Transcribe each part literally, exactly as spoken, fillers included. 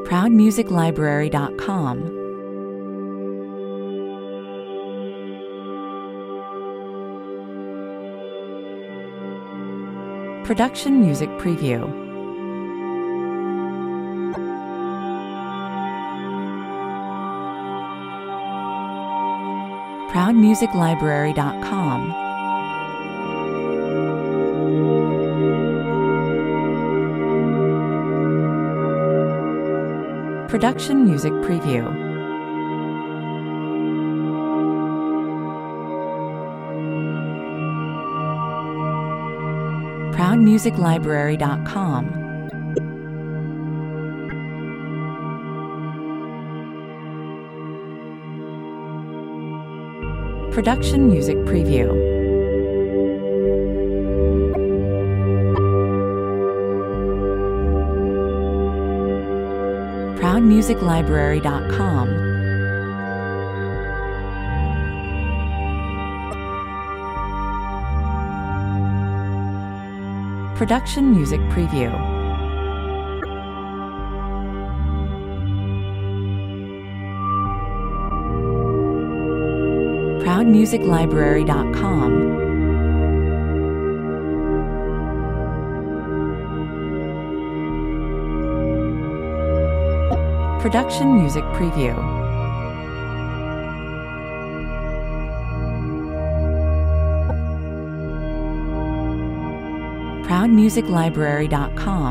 proud music library dot com. Production Music Preview. proud music library dot com. Production Music Preview. proud music library dot com. Production Music Preview. proud music library dot com. Production Music Preview. proud music library dot com. Production Music Preview. proud music library dot com.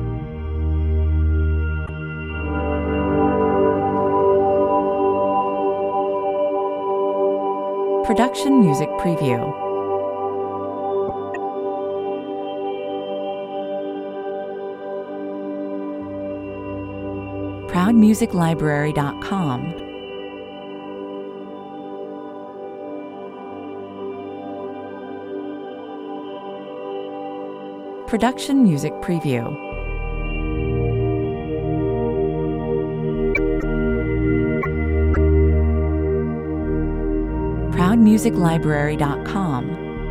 Production Music Preview. proud music library dot com. Production Music Preview. proud music library dot com.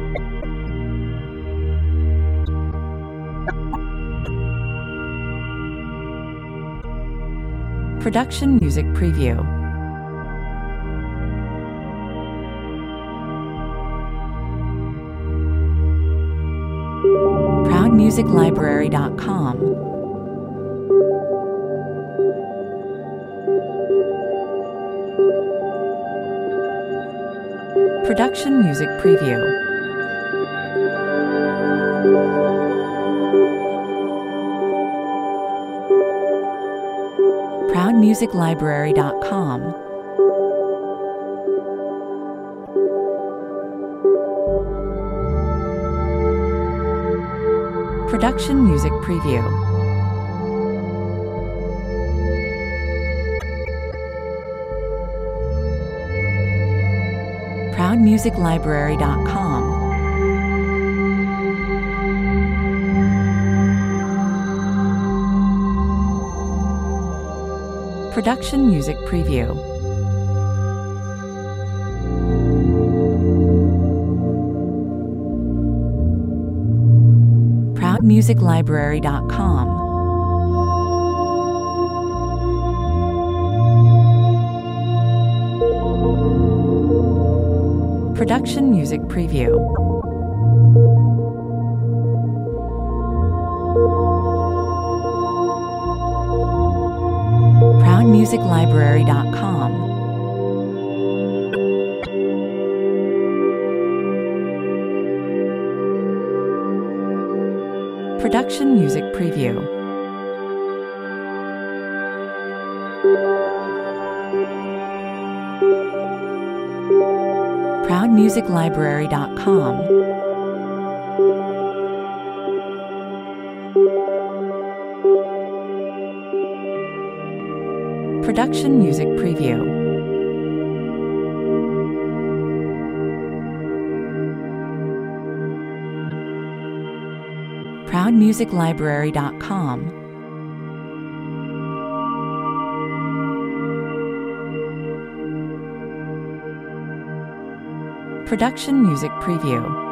Production Music Preview. proud music library dot com. Production Music Preview. proud music library dot com. Production Music Preview. proud music library dot com. Production Music Preview. proud music library dot com. Production Music Preview. proud music library dot com. Production Music Preview. proud music library dot com. Production Music Preview. proud music library dot com. Production Music Preview.